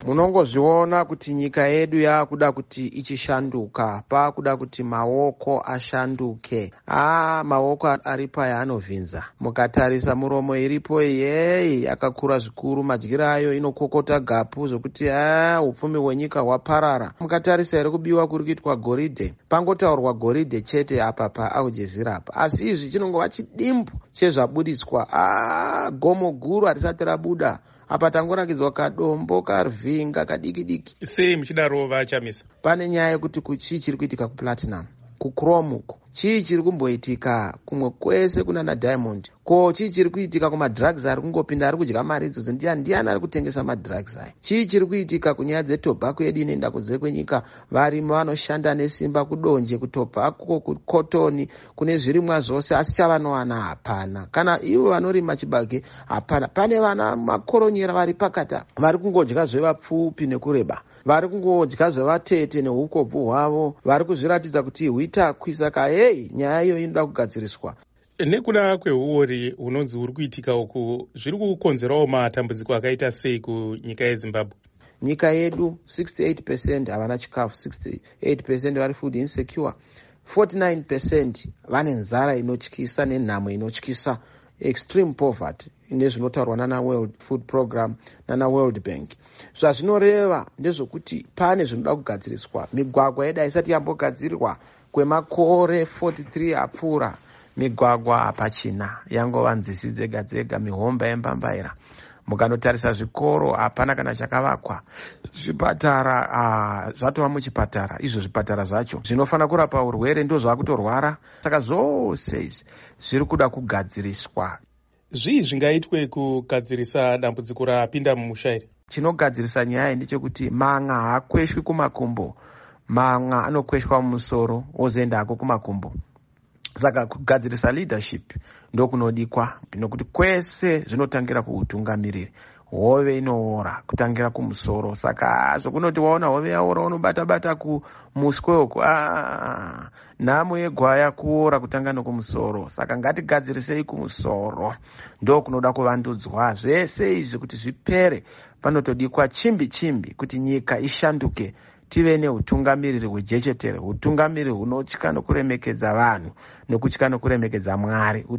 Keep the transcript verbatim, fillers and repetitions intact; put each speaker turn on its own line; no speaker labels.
Munongozviona kuti nyika yedu yakuda kuti ichishanduka, pakuda kuti maoko ashanduke. Ah, maoko ari payanovhinza. Mukatarisa muromo iripo yeyi yakakura zvikuru, madyiro ayo inokokota gapu zvokuti ah, upfumi hwenyika hwaparara. Mukatarisa iri kubiwa kuri kuitwa goridhe, pangotaurwa goridhe chete apa paAl Jazeera apa. Asi izvi chinongova chidimbu chezvabudiswa. Ah, gomo guru harisati rabuda. Apa tangorakidzwa kadombo karvinga kadiki diki.
Sei muchidaro vachamisa?
Pane nyaya yekuti kuchii chiri kuitika kuplatinum, kuchrome uko. Chii chiri kumboitika kumwe kwese kunana Diamond. Ko chii chiri kuitika kumadrugs ari kungopinda ari kudya mari idzodzo. Ndiani ndiani ari kutengesa madrugs aya? Chii chiri kuitika kunyaya dzetobhako yedu inoenda kunze kwenyika? Varimi vanoshanda nesimba kudonje, kutobhako, kukotoni, kune zvirimwa zvose, asi chavanowana hapana. Kana ivo vanorima chibage hapana. Pane vana makoronyera vari pakata vari kungodya zvevapfupi nekureba, vari kungodya zvevatete neukobvu hwavo, vari kuzviratidza kuti hwitakwi. Saka hei, nyaya iyo inoda kugadziriswa.
Nekuda kweuori hunonzi huri kuitika uku, zviri kukonzerawo matambudziko akaita sei kunyika yeZimbabwe?
Nyika yedu sixty-eight percent havana chikafu, sixty-eight percent vari food insecure, forty-nine percent vane nzara inotyisa nenhamo inotyisa, extreme poverty, nezvinotaurwa nana World Food Program nana World Bank. Zvazvinoreva ndezvokuti pane zvinoda kugadziriswa. Migwagwa yedu haisati yambogadzirwa kwemakore forty-three apfuura. Migwagwa hapachina, yangova nzizi dzega dzega, mihomba yembambaira. Mukanotarisa zvikoro hapana kana chakavakwa. Zvipatara ah, zvatova muchipatara, izvo zvipatara zvacho zvinofana kurapa urwere ndo zvakutorwara. Saka zvose izvi zviri kuda kugadziriswa.
Zvii zvingaitwe kugadzirisa dambudziko rapinda mumusha iri?
Chinogadzirisa nyaya ndechekuti manga haakweshwi kumakumbo, manga anokweshwa mumusoro ozoenda hako kumakumbo. Saka kugadzirisa leadership ndokunodikwa, nokuti kwese zvinotangira kuutungamiriri. Hove inoora kutangira kumusoro. Saka zvokunoti waona hove yaora unobata bata kumuswe uko, ah, nhamo yegwaya kuora kutanga nokumusoro. Saka ngatigadzirisei kumusoro, ndo kunoda kuvandudzwa. Zvese izvi kuti zvipere panotodikwa chimbi chimbi kuti nyika ishanduke, tive neutungamiriri hwejechetere, utungamiriri hunotya nokuremekedza vanhu, nokutya nokuremekedza Mwari.